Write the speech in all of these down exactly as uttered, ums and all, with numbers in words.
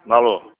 Alô,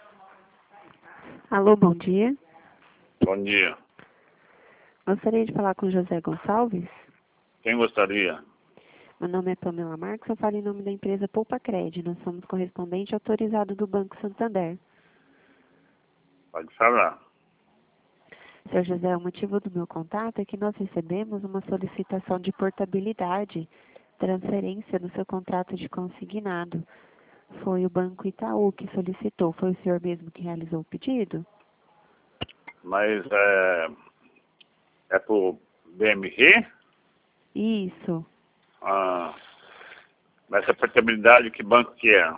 Alô, bom dia. bom dia. Gostaria de falar com José Gonçalves. Quem gostaria? Meu nome é Pamela Marques, eu falo em nome da empresa Poupa Cred. Nós somos correspondente autorizado do Banco Santander. Pode falar. Senhor José, o motivo do meu contato é que nós recebemos uma solicitação de portabilidade, transferência do seu contrato de consignado. Foi o Banco Itaú que solicitou. Foi o senhor mesmo que realizou o pedido? Mas é, é pro B M G? Isso. Ah, essa portabilidade, que banco que é?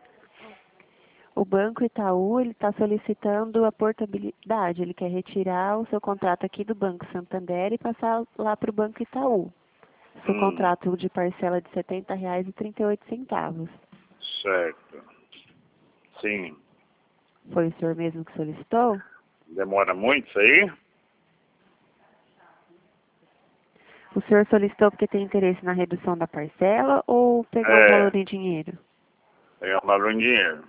O Banco Itaú ele está solicitando a portabilidade. Ele quer retirar o seu contrato aqui do Banco Santander e passar lá para o Banco Itaú. Seu Hum, contrato de parcela de setenta reais e trinta e oito centavos. certo. Sim. Foi o senhor mesmo que solicitou? Demora muito isso aí? O senhor solicitou porque tem interesse na redução da parcela ou pegar um É, valor em dinheiro? é um valor em dinheiro.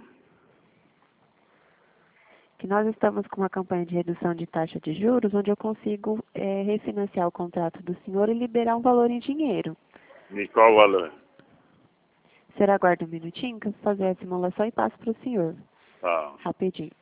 Que nós estamos com uma campanha de redução de taxa de juros, onde eu consigo é, refinanciar o contrato do senhor e liberar um valor em dinheiro. De qual valor? O senhor aguarda um minutinho que eu vou fazer a simulação e passo para o senhor. Tá. Rapidinho.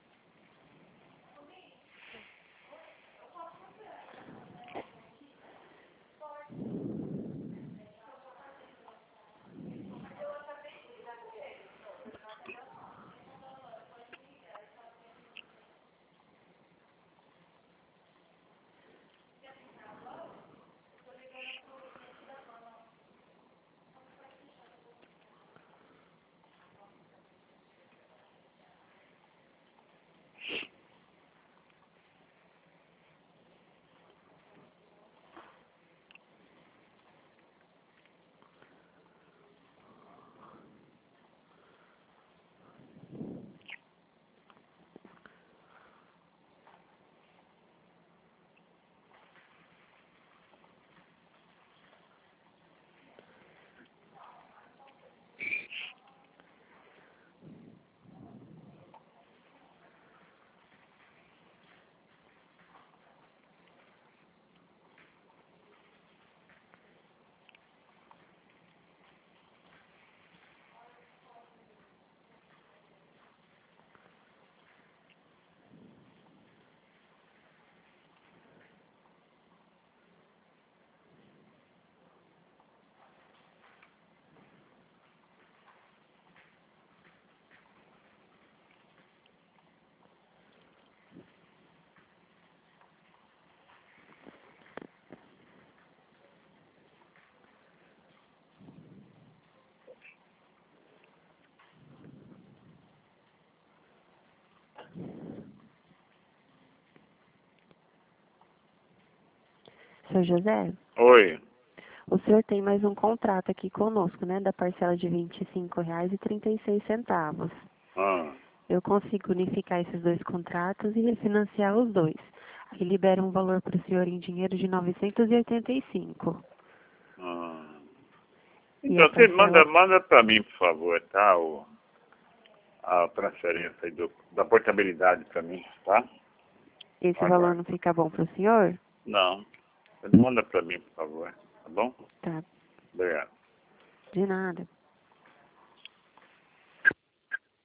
Senhor José, Oi. o senhor tem mais um contrato aqui conosco, né? Da parcela de vinte e cinco reais e trinta e seis centavos. Ah, Eu consigo unificar esses dois contratos e refinanciar os dois. Aí libera um valor para o senhor em dinheiro de novecentos e oitenta e cinco. ah. E a Então, você manda, parcela, manda para mim, por favor, tá? O, a transferência aí do, da portabilidade para mim, tá? esse valor Agora. não fica bom para o senhor? Não. Manda para mim, por favor. Tá bom? Tá, Obrigado. de nada.